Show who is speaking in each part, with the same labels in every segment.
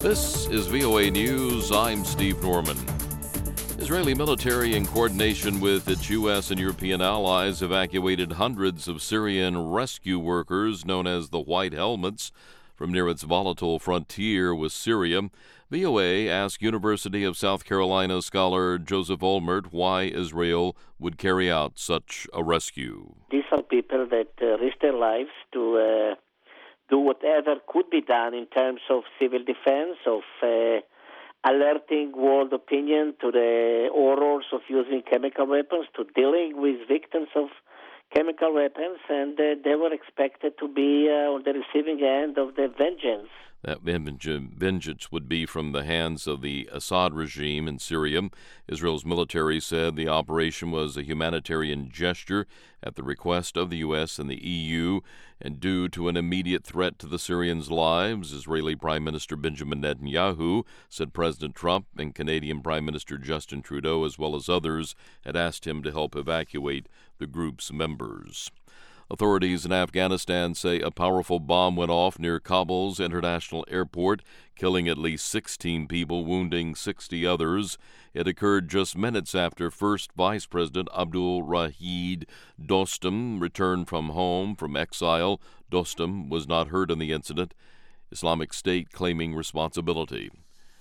Speaker 1: This is VOA News. I'm Steve Norman. Israeli military, in coordination with its U.S. and European allies, evacuated hundreds of Syrian rescue workers, known as the White Helmets, from near its volatile frontier with Syria. VOA asked University of South Carolina scholar Joseph Olmert why Israel would carry out such a rescue.
Speaker 2: These are people that risk their lives to do whatever could be done in terms of civil defense, of alerting world opinion to the horrors of using chemical weapons, to dealing with victims of chemical weapons, and they were expected to be on the receiving end of the vengeance.
Speaker 1: That vengeance would be from the hands of the Assad regime in Syria. Israel's military said the operation was a humanitarian gesture at the request of the U.S. and the EU, and due to an immediate threat to the Syrians' lives, Israeli Prime Minister Benjamin Netanyahu said President Trump and Canadian Prime Minister Justin Trudeau, as well as others, had asked him to help evacuate the group's members. Authorities in Afghanistan say a powerful bomb went off near Kabul's international airport, killing at least 16 people, wounding 60 others. It occurred just minutes after First Vice President Abdul Rahid Dostum returned from home from exile. Dostum was not hurt in the incident, Islamic State claiming responsibility.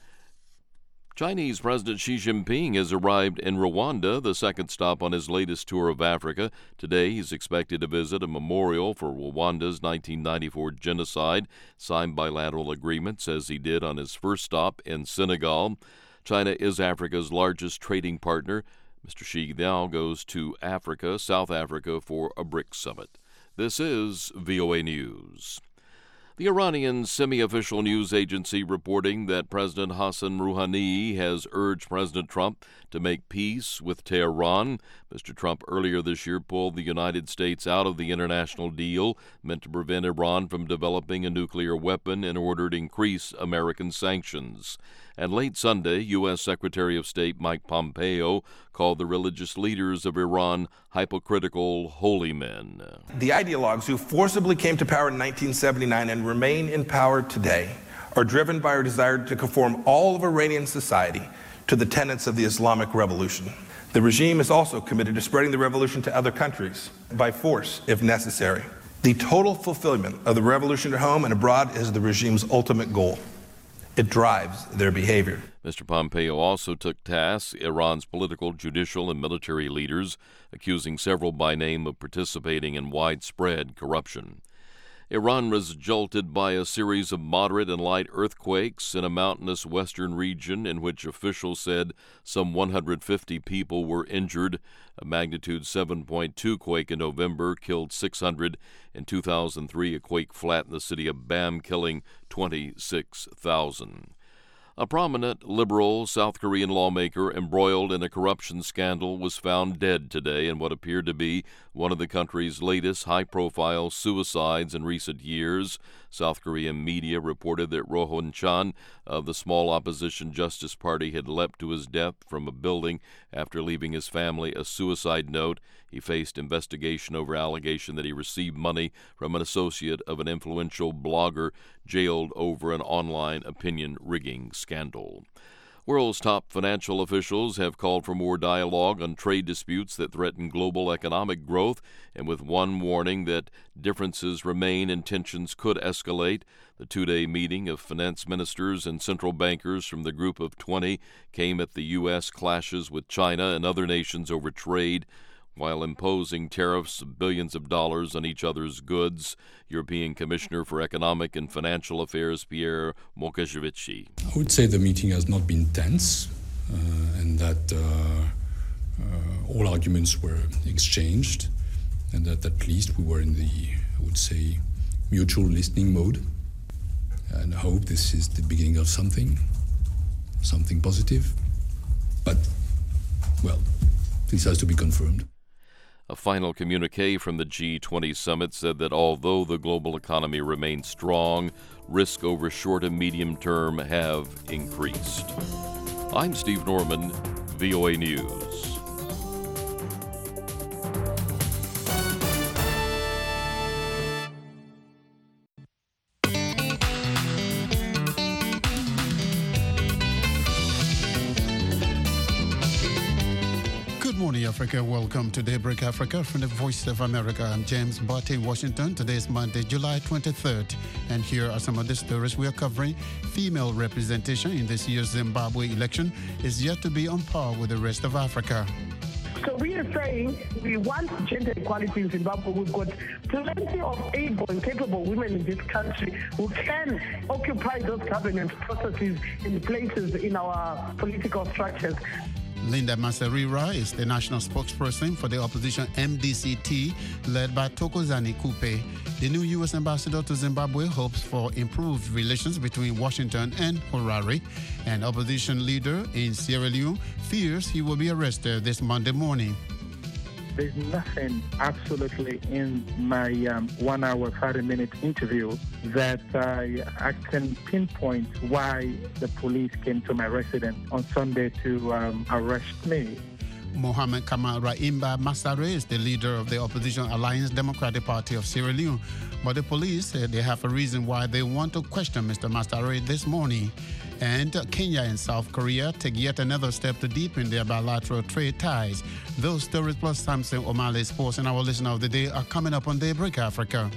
Speaker 1: Chinese President Xi Jinping has arrived in Rwanda, the second stop on his latest tour of Africa. Today, he's expected to visit a memorial for Rwanda's 1994 genocide, sign bilateral agreements as he did on his first stop in Senegal. China is Africa's largest trading partner. Mr. Xi now goes to South Africa, for a BRICS summit. This is VOA News. The Iranian semi-official news agency reporting that President Hassan Rouhani has urged President Trump to make peace with Tehran. Mr. Trump earlier this year pulled the United States out of the international deal meant to prevent Iran from developing a nuclear weapon in order to increase American sanctions. And late Sunday, U.S. Secretary of State Mike Pompeo called the religious leaders of Iran hypocritical holy men.
Speaker 3: The ideologues who forcibly came to power in 1979 and remain in power today are driven by a desire to conform all of Iranian society to the tenets of the Islamic Revolution. The regime is also committed to spreading the revolution to other countries by force, if necessary. The total fulfillment of the revolution at home and abroad is the regime's ultimate goal. It drives their behavior.
Speaker 1: Mr. Pompeo also took task Iran's political, judicial, and military leaders, accusing several by name of participating in widespread corruption. Iran was jolted by a series of moderate and light earthquakes in a mountainous western region in which officials said some 150 people were injured. A magnitude 7.2 quake in November killed 600. In 2003, a quake flattened the city of Bam, killing 26,000. A prominent liberal South Korean lawmaker embroiled in a corruption scandal was found dead today in what appeared to be one of the country's latest high-profile suicides in recent years. South Korean media reported that Roh Hoon-chan of the small opposition Justice Party had leapt to his death from a building after leaving his family a suicide note. He faced investigation over allegation that he received money from an associate of an influential blogger jailed over an online opinion rigging scandal. World's top financial officials have called for more dialogue on trade disputes that threaten global economic growth, and with one warning that differences remain and tensions could escalate. The two-day meeting of finance ministers and central bankers from the Group of 20 came at the U.S. clashes with China and other nations over trade, while imposing tariffs of billions of dollars on each other's goods. European Commissioner for Economic and Financial Affairs Pierre Moscovici.
Speaker 4: I would say the meeting has not been tense and that all arguments were exchanged and that at least we were in the, I would say, mutual listening mode. And I hope this is the beginning of something positive. But, well, this has to be confirmed.
Speaker 1: A final communique from the G20 summit said that although the global economy remains strong, risk over short and medium term have increased. I'm Steve Norman, VOA News.
Speaker 5: Africa. Welcome to Daybreak Africa from the Voice of America. I'm James Barty in Washington. Today is Monday, July 23rd. And here are some of the stories we are covering. Female representation in this year's Zimbabwe election is yet to be on par with the rest of Africa.
Speaker 6: So we are saying we want gender equality in Zimbabwe. We've got plenty of able and capable women in this country who can occupy those governance processes in places in our political structures.
Speaker 5: Linda Masarira is the national spokesperson for the opposition MDCT, led by Thokozani Kupe. The new U.S. ambassador to Zimbabwe hopes for improved relations between Washington and Harare. An opposition leader in Sierra Leone fears he will be arrested this Monday morning.
Speaker 7: There's nothing absolutely in my 1 hour, 30-minute interview that I can pinpoint why the police came to my residence on Sunday to arrest me.
Speaker 5: Mohamed Kamal Raimba Masare is the leader of the opposition Alliance Democratic Party of Sierra Leone. But the police said they have a reason why they want to question Mr. Masare this morning. And Kenya and South Korea take yet another step to deepen their bilateral trade ties. Those stories plus Samson O'Malley Sports and our listener of the day are coming up on Daybreak Africa.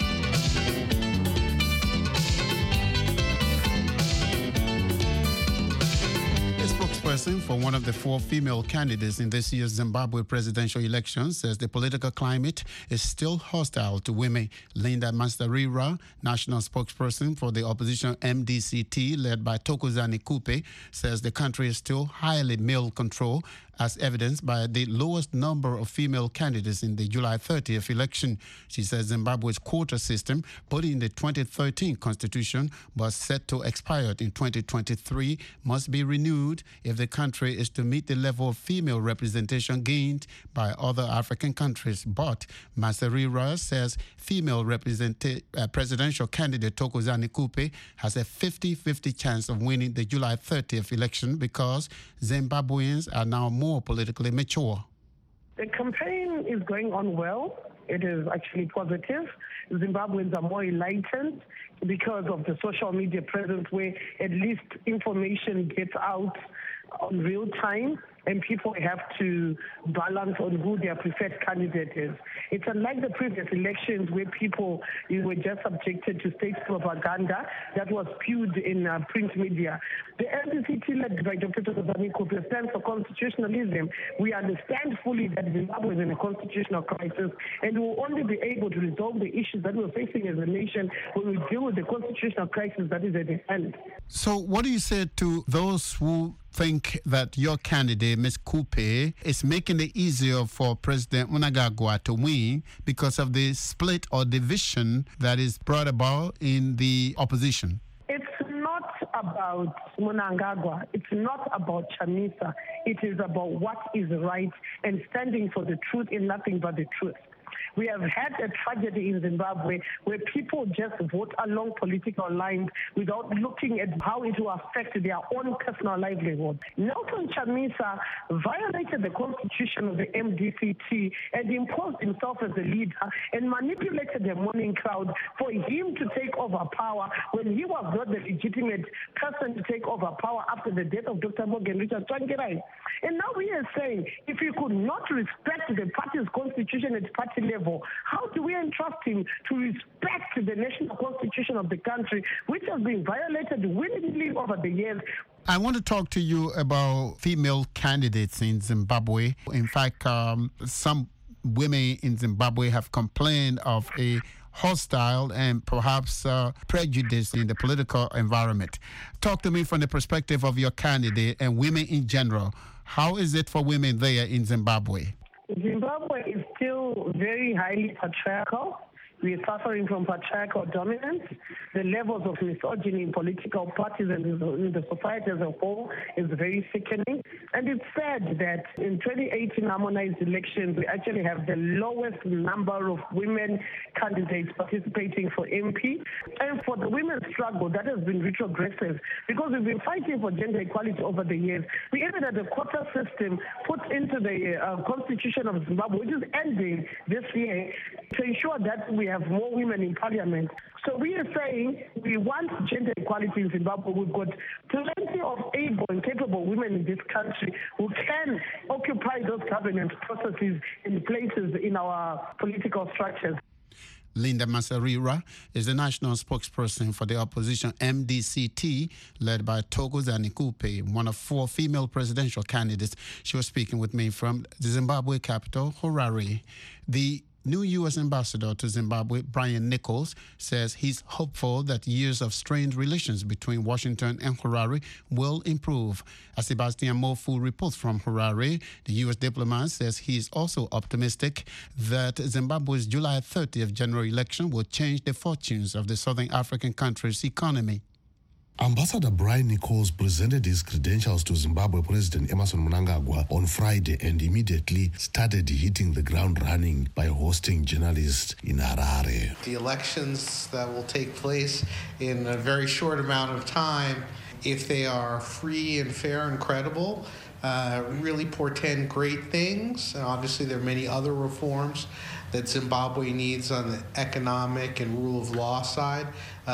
Speaker 5: Spokesperson for one of the 4 female candidates in this year's Zimbabwe presidential election says the political climate is still hostile to women. Linda Masarira, national spokesperson for the opposition MDCT, led by Thokozani Kupe, says the country is still highly male-controlled, as evidenced by the lowest number of female candidates in the July 30th election. She says Zimbabwe's quota system, put in the 2013 constitution but set to expire in 2023, must be renewed if the country is to meet the level of female representation gained by other African countries. But Masarira says female presidential candidate Thokozani Kupe has a 50-50 chance of winning the July 30th election because Zimbabweans are now more politically mature.
Speaker 6: The campaign is going on well. It is actually positive. Zimbabweans are more enlightened because of the social media presence where at least information gets out on real time and people have to balance on who their preferred candidate is. It's unlike the previous elections where people were just subjected to state propaganda that was spewed in print media. The MDCT, led by Dr. Thokozani Kupe, stands for constitutionalism. We understand fully that Zimbabwe is in a constitutional crisis, and we will only be able to resolve the issues that we're facing as a nation when we deal with the constitutional crisis that is at the end.
Speaker 5: So what do you say to those who think that your candidate, Ms. Kupe, is making it easier for President Mnangagwa to win because of the split or division that is brought about in the opposition?
Speaker 6: It's not about Mnangagwa. It's not about Chamisa. It is about what is right and standing for the truth and nothing but the truth. We have had a tragedy in Zimbabwe where people just vote along political lines without looking at how it will affect their own personal livelihood. Nelson Chamisa violated the constitution of the MDCT and imposed himself as a leader and manipulated the mourning crowd for him to take over power when he was not the legitimate person to take over power after the death of Dr. Morgan Richard Tsvangirai. And now we are saying, if you could not respect the party's constitution at party level, how do we entrust him to respect the national constitution of the country, which has been violated willingly over the years?
Speaker 5: I want to talk to you about female candidates in Zimbabwe. In fact, some women in Zimbabwe have complained of a hostile and perhaps prejudice in the political environment. Talk to me from the perspective of your candidate and women in general. How is it for women there in Zimbabwe?
Speaker 6: Zimbabwe is still very highly patriarchal. We are suffering from patriarchal dominance. The levels of misogyny in political parties and in the society as a whole is very sickening. And it's sad that in 2018 harmonized elections, we actually have the lowest number of women candidates participating for MP. And for the women's struggle, that has been retrogressive because we've been fighting for gender equality over the years. We even had a quota system put into the Constitution of Zimbabwe, which is ending this year, to ensure that we have more women in parliament. So we are saying we want gender equality in Zimbabwe. We've got plenty of able and capable women in this country who can occupy those governance processes in places in our political structures.
Speaker 5: Linda Masarira is the national spokesperson for the opposition MDCT, led by Thokozani Kupe, one of 4 female presidential candidates. She was speaking with me from the Zimbabwe capital, Harare. The new U.S. ambassador to Zimbabwe, Brian Nichols, says he's hopeful that years of strained relations between Washington and Harare will improve. As Sebastian Mofu reports from Harare, the U.S. diplomat says he is also optimistic that Zimbabwe's July 30th general election will change the fortunes of the southern African country's economy.
Speaker 8: Ambassador Brian Nichols presented his credentials to Zimbabwe President Emmerson Mnangagwa on Friday and immediately started hitting the ground running by hosting journalists in Harare.
Speaker 9: The elections that will take place in a very short amount of time, if they are free and fair and credible, really portend great things. And obviously, there are many other reforms that Zimbabwe needs on the economic and rule of law side.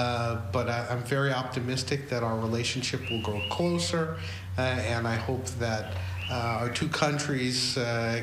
Speaker 9: But I'm very optimistic that our relationship will grow closer, and I hope that our two countries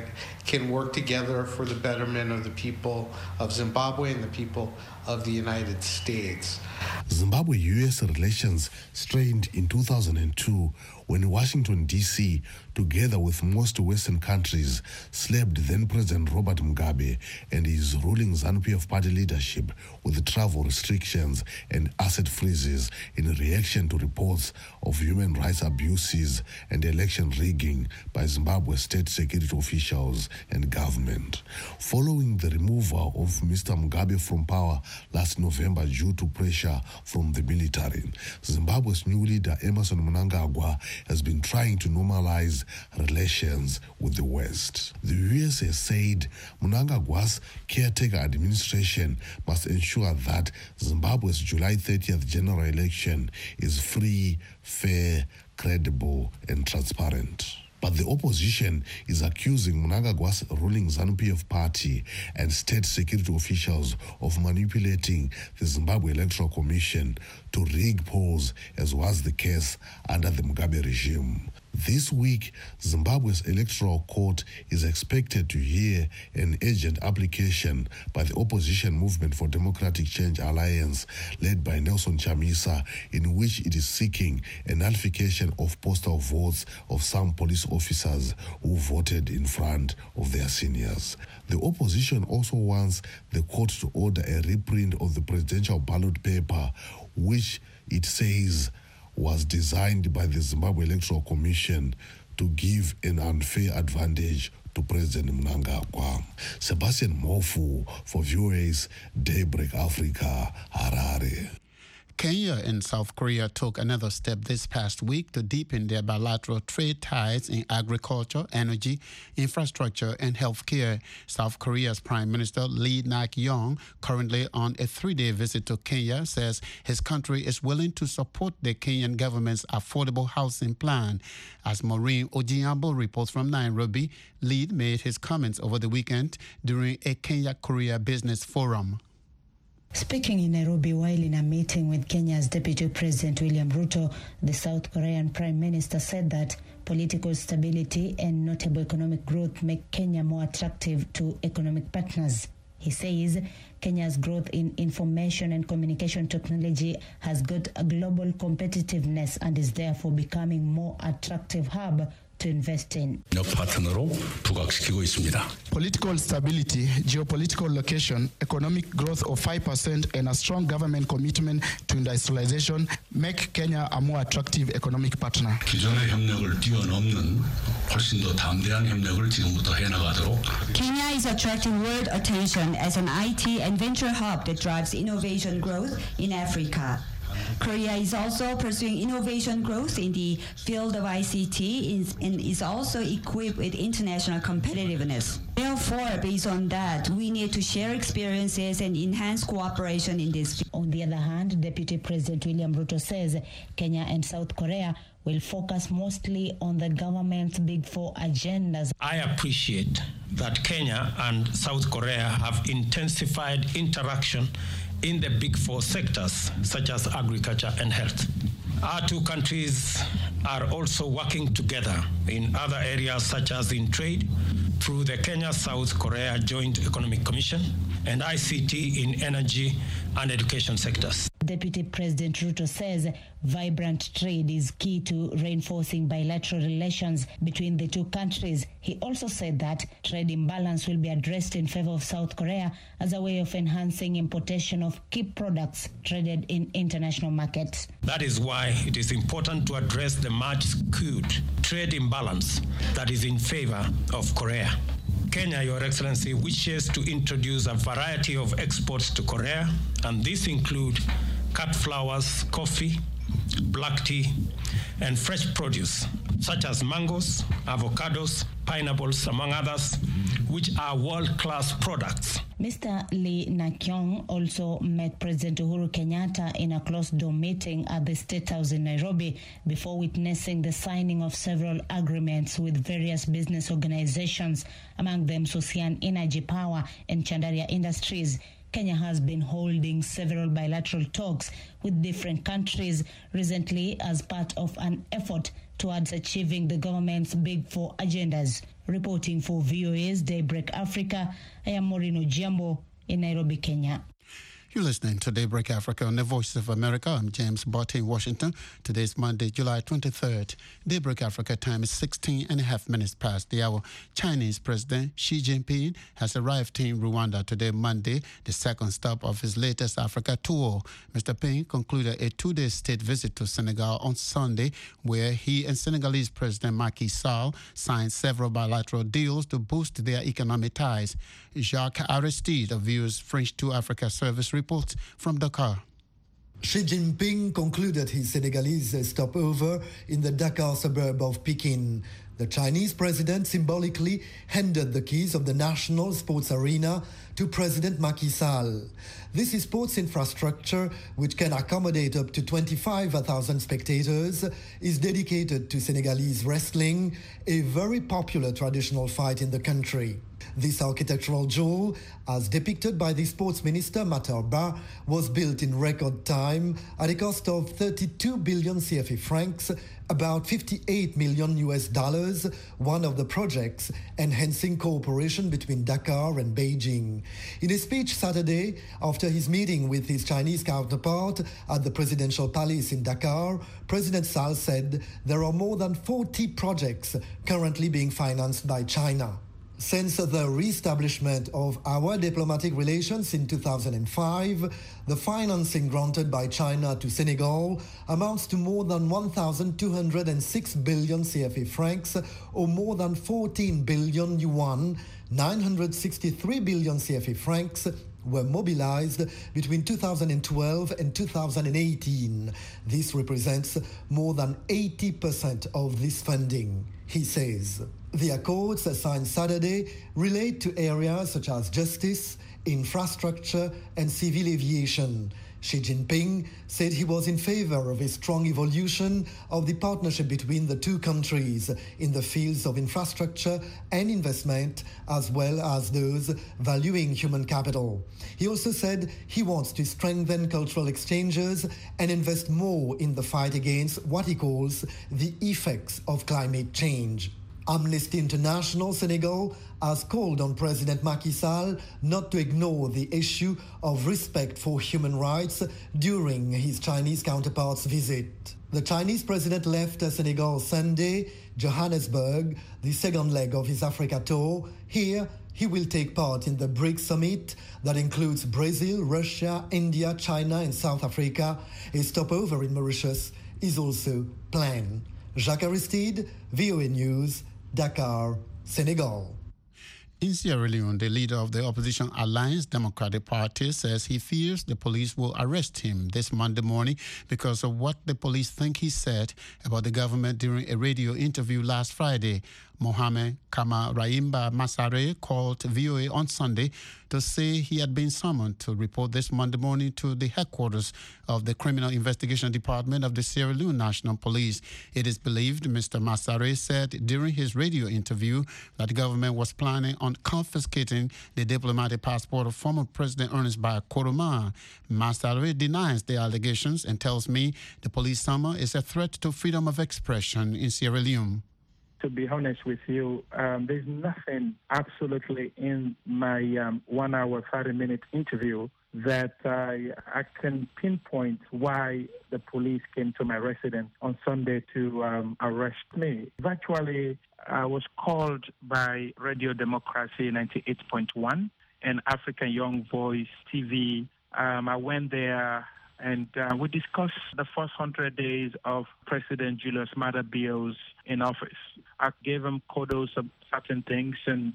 Speaker 9: can work together for the betterment of the people of Zimbabwe and the people of the United States.
Speaker 8: Zimbabwe-U.S. relations strained in 2002 when Washington, D.C., together with most Western countries, slapped then-President Robert Mugabe and his ruling ZANU-PF party leadership with travel restrictions and asset freezes in reaction to reports of human rights abuses and election rigging by Zimbabwe state security officials and government. Following the removal of Mr. Mugabe from power last November due to pressure from the military, Zimbabwe's new leader Emmerson Mnangagwa has been trying to normalize relations with the West. The U.S. has said Mnangagwa's caretaker administration must ensure that Zimbabwe's July 30th general election is free, fair, credible, and transparent. But the opposition is accusing Mnangagwa's ruling ZANU-PF party and state security officials of manipulating the Zimbabwe Electoral Commission to rig polls, as was the case under the Mugabe regime. This week, Zimbabwe's Electoral Court is expected to hear an urgent application by the opposition Movement for Democratic Change Alliance, led by Nelson Chamisa, in which it is seeking a nullification of postal votes of some police officers who voted in front of their seniors. The opposition also wants the court to order a reprint of the presidential ballot paper, which it says was designed by the Zimbabwe Electoral Commission to give an unfair advantage to President Mnangagwa. Sebastian Mofu for VOA's Daybreak Africa, Harare.
Speaker 5: Kenya and South Korea took another step this past week to deepen their bilateral trade ties in agriculture, energy, infrastructure, and healthcare. South Korea's Prime Minister Lee Nak-yong, currently on a 3-day visit to Kenya, says his country is willing to support the Kenyan government's affordable housing plan. As Maureen Ojiambo reports from Nairobi, Lee made his comments over the weekend during a Kenya-Korea business forum.
Speaker 10: Speaking in Nairobi while in a meeting with Kenya's Deputy President William Ruto, the South Korean Prime Minister said that political stability and notable economic growth make Kenya more attractive to economic partners. He says Kenya's growth in information and communication technology has got a global competitiveness and is therefore becoming more attractive hub to invest in.
Speaker 11: Political stability, geopolitical location, economic growth of 5% and a strong government commitment to industrialization make Kenya a more attractive economic partner.
Speaker 10: Kenya is attracting world attention as an IT and venture hub that drives innovation growth in Africa.
Speaker 12: Korea is also pursuing innovation growth in the field of ICT and is also equipped with international competitiveness. Therefore, based on that, we need to share experiences and enhance cooperation in this field.
Speaker 10: On the other hand, Deputy President William Ruto says Kenya and South Korea will focus mostly on the government's Big Four agendas.
Speaker 13: I appreciate that Kenya and South Korea have intensified interaction in the Big Four sectors, such as agriculture and health. Our two countries are also working together in other areas, such as in trade, through the Kenya-South Korea Joint Economic Commission, and ICT in energy and education sectors.
Speaker 10: Deputy President Ruto says vibrant trade is key to reinforcing bilateral relations between the two countries. He also said that trade imbalance will be addressed in favor of South Korea as a way of enhancing importation of key products traded in international markets.
Speaker 13: That is why it is important to address the much skewed trade imbalance that is in favor of Korea. Kenya, Your Excellency, wishes to introduce a variety of exports to Korea, and these include cut flowers, coffee, black tea, and fresh produce, such as mangoes, avocados, pineapples, among others, which are world-class products.
Speaker 10: Mr. Lee Nak-yong also met President Uhuru Kenyatta in a closed-door meeting at the State House in Nairobi before witnessing the signing of several agreements with various business organizations, among them Sosian Energy Power and Chandaria Industries. Kenya has been holding several bilateral talks with different countries recently as part of an effort towards achieving the government's Big Four agendas. Reporting for VOA's Daybreak Africa, I am Maureen Ojiambo in Nairobi, Kenya.
Speaker 5: You're listening to Daybreak Africa on the Voice of America. I'm James Botte in Washington. Today is Monday, July 23rd. Daybreak Africa time is 16 and a half minutes past the hour. Chinese President Xi Jinping has arrived in Rwanda today, Monday, the second stop of his latest Africa tour. Mr. Ping concluded a two-day state visit to Senegal on Sunday, where he and Senegalese President Macky Sall signed several bilateral deals to boost their economic ties. Jacques Aristide of VOA's French to Africa service reports from Dakar.
Speaker 14: Xi Jinping concluded his Senegalese stopover in the Dakar suburb of Pekin. The Chinese president symbolically handed the keys of the national sports arena to President Macky Sall. This is sports infrastructure, which can accommodate up to 25,000 spectators, is dedicated to Senegalese wrestling, a very popular traditional fight in the country. This architectural jewel, as depicted by the sports minister Matar Ba, was built in record time at a cost of 32 billion CFA francs, about $58 million US, one of the projects enhancing cooperation between Dakar and Beijing. In a speech Saturday, after his meeting with his Chinese counterpart at the presidential palace in Dakar, President Sall said there are more than 40 projects currently being financed by China. Since the re-establishment of our diplomatic relations in 2005, the financing granted by China to Senegal amounts to more than 1,206 billion CFA francs, or more than 14 billion yuan, 963 billion CFA francs, were mobilized between 2012 and 2018. This represents more than 80% of this funding, he says. The accords signed Saturday relate to areas such as justice, infrastructure, and civil aviation. Xi Jinping said he was in favor of a strong evolution of the partnership between the two countries in the fields of infrastructure and investment, as well as those valuing human capital. He also said he wants to strengthen cultural exchanges and invest more in the fight against what he calls the effects of climate change. Amnesty International Senegal has called on President Macky Sall not to ignore the issue of respect for human rights during his Chinese counterpart's visit. The Chinese president left Senegal Sunday, Johannesburg, the second leg of his Africa tour. Here, he will take part in the BRICS summit that includes Brazil, Russia, India, China, and South Africa. A stopover in Mauritius is also planned. Jacques Aristide, VOA News, Dakar, Senegal.
Speaker 5: In Sierra Leone, the leader of the opposition Alliance Democratic Party says he fears the police will arrest him this Monday morning because of what the police think he said about the government during a radio interview last Friday. Mohamed Kamaraimba Masare called VOA on Sunday to say he had been summoned to report this Monday morning to the headquarters of the Criminal Investigation Department of the Sierra Leone National Police. It is believed Mr. Masare said during his radio interview that the government was planning on confiscating the diplomatic passport of former President Ernest Bai Koroma. Masare denies the allegations and tells me the police summons is a threat to freedom of expression in Sierra Leone.
Speaker 7: To be honest with you, there's nothing absolutely in my 1 hour, 30-minute interview that I can pinpoint why the police came to my residence on Sunday to arrest me. Virtually, I was called by Radio Democracy 98.1 and African Young Voice TV. I went there and we discussed the first 100 days of President Julius Maada Bio's in office. I gave him kudos of certain things and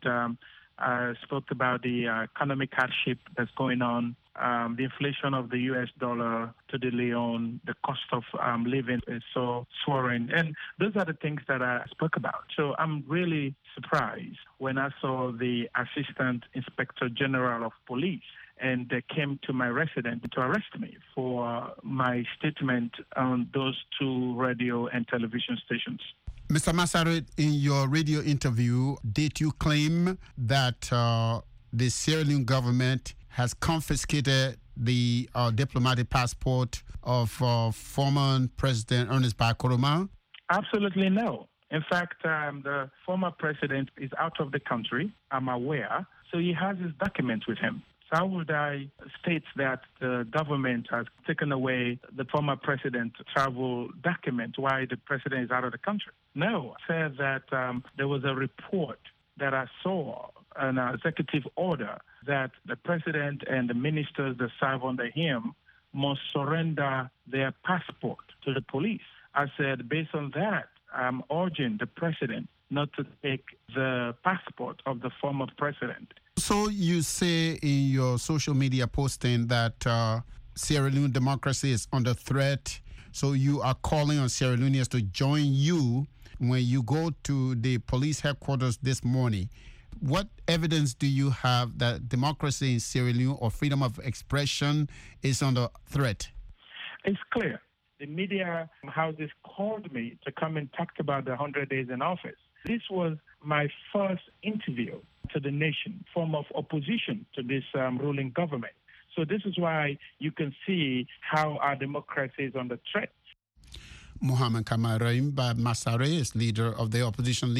Speaker 7: I spoke about the economic hardship that's going on, the inflation of the U.S. dollar to the Leone, the cost of living is so soaring. And those are the things that I spoke about. So I'm really surprised when I saw the Assistant Inspector General of Police and they came to my residence to arrest me for my statement on those two radio and television stations.
Speaker 5: Mr. Masare, in your radio interview, did you claim that the Sierra Leone government has confiscated the diplomatic passport of former President Ernest Bai Koroma?
Speaker 7: Absolutely no. In fact, the former president is out of the country, I'm aware, so he has his documents with him. So how would I state that the government has taken away the former president's travel document while the president is out of the country? No. I said that there was a report that I saw, an executive order, that the president and the ministers that serve under him must surrender their passport to the police. I said, based on that, I'm urging the president not to take the passport of the former president.
Speaker 5: So you say in your social media posting that Sierra Leone democracy is under threat. So you are calling on Sierra Leoneans to join you when you go to the police headquarters this morning. What evidence do you have that democracy in Sierra Leone or freedom of expression is under threat?
Speaker 7: It's clear. The media houses called me to come and talk about the 100 days in office. This was my first interview to the nation, form of opposition to this ruling government. So this is why you can see how our democracy is under threat.
Speaker 5: Mohamed Kamaraimba Masare is leader of the opposition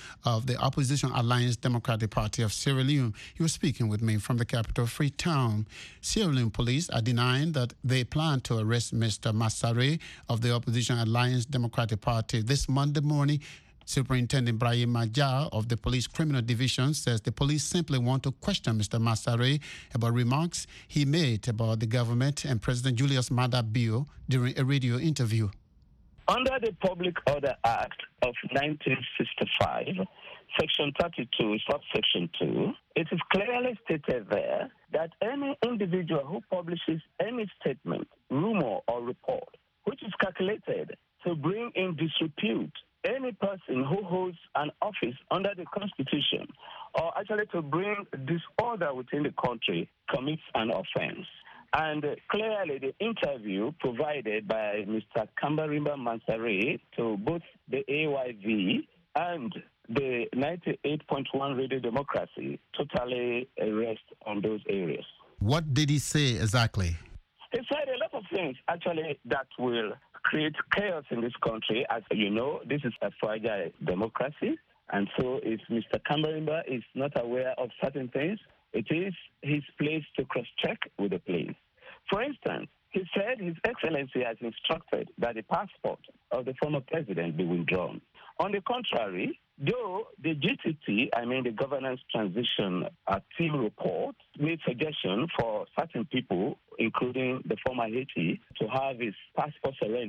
Speaker 5: Alliance Democratic Party of Sierra Leone. He was speaking with me from the capital, Freetown. Sierra Leone police are denying that they plan to arrest Mr. Masare of the opposition Alliance Democratic Party this Monday morning. Superintendent Brahim Majar of the Police Criminal Division says the police simply want to question Mr. Masare about remarks he made about the government and President Julius Maada Bio during a radio interview.
Speaker 15: Under the Public Order Act of 1965, Section 32, subsection 2, it is clearly stated there that any individual who publishes any statement, rumor, or report which is calculated to bring in disrepute any person who holds an office under the Constitution or actually to bring disorder within the country commits an offense. And clearly the interview provided by Mr. Kamaraimba Masare to both the AYV and the 98.1 Radio Democracy totally rests on those areas.
Speaker 5: What did he say exactly?
Speaker 15: He said a lot of things actually that will create chaos in this country. As you know, this is a fragile democracy. And so if Mr. Kamaraimba is not aware of certain things, it is his place to cross-check with the police. For instance, he said His Excellency has instructed that the passport of the former president be withdrawn. On the contrary, though the GTT, the Governance Transition Team report, made suggestion for certain people, including the former Haiti, to have his passport surrendered,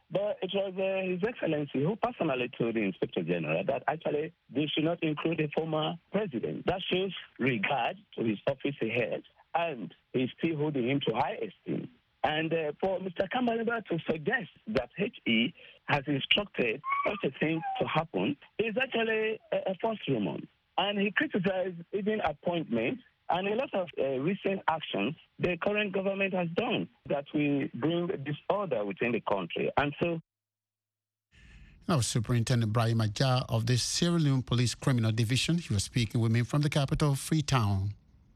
Speaker 15: But it was His Excellency who personally told the Inspector General that actually they should not include a former president. That shows regard to his office ahead, and he's still holding him to high esteem. And for Mr. Kambaliba to suggest that HE has instructed such a thing to happen is actually a false rumor. And he criticized even appointments and a lot of recent actions the current government has done that will bring disorder within the country. And so
Speaker 5: now, Superintendent Brahim Ajah of the Sierra Leone Police Criminal Division, he was speaking with me from the capital, Freetown.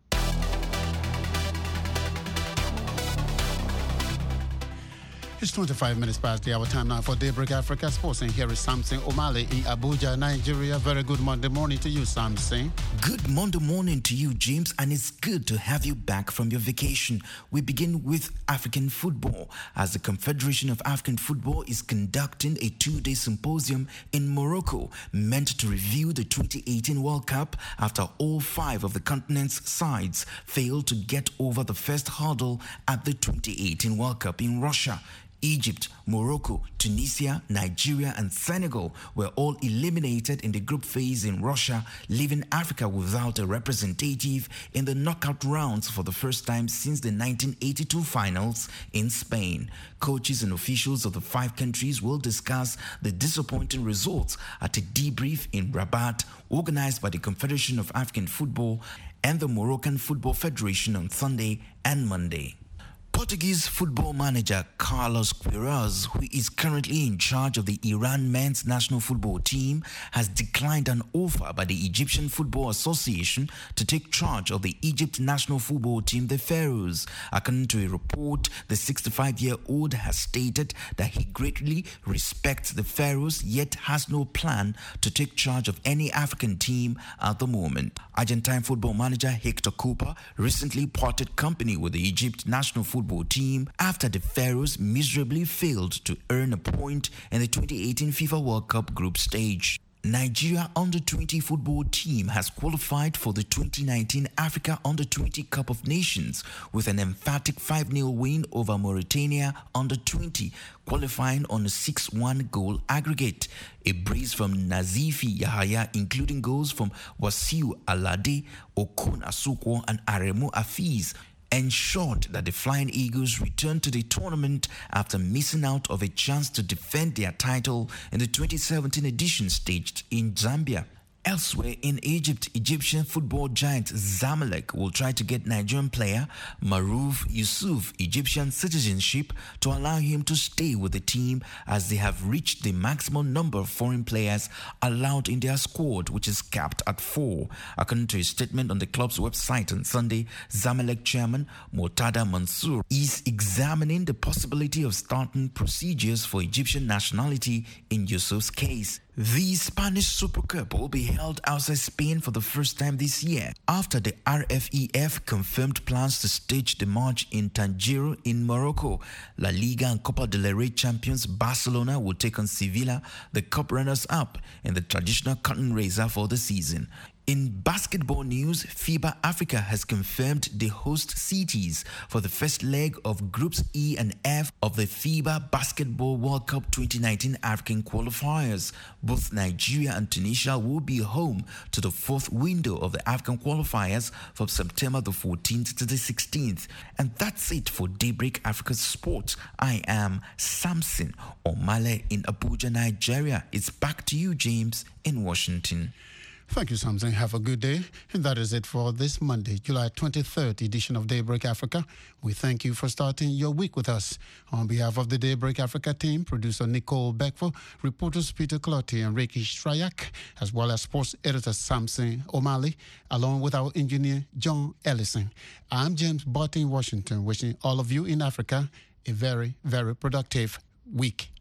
Speaker 5: It's 25 minutes past the hour. Time now for Daybreak Africa Sports. And here is Samson Omale in Abuja, Nigeria. Very good Monday morning to you, Samson.
Speaker 16: Good Monday morning to you, James, and it's good to have you back from your vacation. We begin with African football, as the Confederation of African Football is conducting a 2-day symposium in Morocco, meant to review the 2018 World Cup after all 5 of the continent's sides failed to get over the first hurdle at the 2018 World Cup in Russia. Egypt, Morocco, Tunisia, Nigeria, and Senegal were all eliminated in the group phase in Russia, leaving Africa without a representative in the knockout rounds for the first time since the 1982 finals in Spain. Coaches and officials of the 5 countries will discuss the disappointing results at a debrief in Rabat, organized by the Confederation of African Football and the Moroccan Football Federation on Sunday and Monday. Portuguese football manager Carlos Queiroz, who is currently in charge of the Iran men's national football team, has declined an offer by the Egyptian Football Association to take charge of the Egypt national football team, the Pharaohs. According to a report, the 65-year-old has stated that he greatly respects the Pharaohs, yet has no plan to take charge of any African team at the moment. Argentine football manager Hector Cooper recently parted company with the Egypt national football team after the Pharaohs miserably failed to earn a point in the 2018 FIFA World Cup group stage. Nigeria Under-20 football team has qualified for the 2019 Africa Under-20 Cup of Nations with an emphatic 5-0 win over Mauritania Under-20, qualifying on a 6-1 goal aggregate. A brace from Nazifi Yahaya, including goals from Wasiu Alade, Okon Asukwo, and Aremu Afiz, ensured that the Flying Eagles returned to the tournament after missing out of a chance to defend their title in the 2017 edition staged in Zambia. Elsewhere in Egypt, Egyptian football giant Zamalek will try to get Nigerian player Maruf Yusuf Egyptian citizenship to allow him to stay with the team, as they have reached the maximum number of foreign players allowed in their squad, which is capped at 4. According to a statement on the club's website on Sunday, Zamalek chairman Murtada Mansour is examining the possibility of starting procedures for Egyptian nationality in Yusuf's case. The Spanish Super Cup will be held outside Spain for the first time this year, after the RFEF confirmed plans to stage the match in Tangier in Morocco. La Liga and Copa del Rey champions Barcelona will take on Sevilla, the cup runners-up, in the traditional curtain raiser for the season. In basketball news, FIBA Africa has confirmed the host cities for the first leg of Groups E and F of the FIBA Basketball World Cup 2019 African qualifiers. Both Nigeria and Tunisia will be home to the 4th window of the African qualifiers from September the 14th to the 16th. And that's it for Daybreak Africa Sports. I am Samson Omale in Abuja, Nigeria. It's back to you, James, in Washington.
Speaker 5: Thank you, Samson. Have a good day. And that is it for this Monday, July 23rd edition of Daybreak Africa. We thank you for starting your week with us. On behalf of the Daybreak Africa team, producer Nicole Beckford, reporters Peter Clotti and Ricky Strayak, as well as sports editor Samson Omale, along with our engineer John Ellison. I'm James Bott in Washington, wishing all of you in Africa a very, very productive week.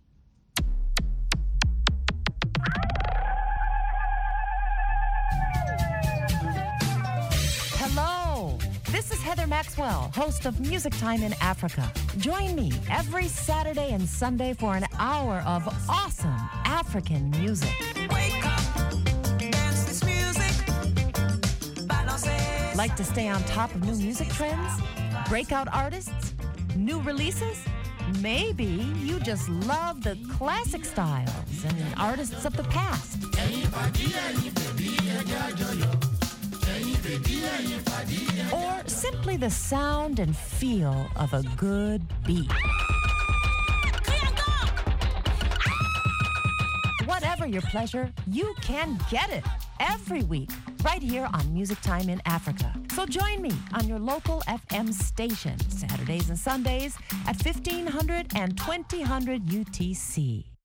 Speaker 17: This is Heather Maxwell, host of Music Time in Africa. Join me every Saturday and Sunday for an hour of awesome African music. Wake up, dance this music. Like to stay on top of new music trends, breakout artists, new releases? Maybe you just love the classic styles and artists of the past. Or simply the sound and feel of a good beat. Whatever your pleasure, you can get it every week right here on Music Time in Africa. So join me on your local FM station Saturdays and Sundays at 1500 and 2000 UTC.